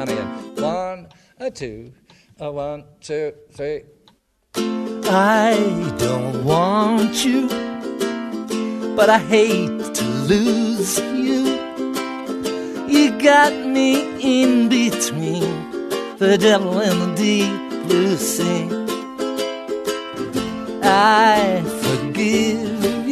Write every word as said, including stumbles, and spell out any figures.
And again. One, a two, a one, two, three. I don't want you, but I hate to lose you. You got me in between the devil and the deep blue sea. I forgive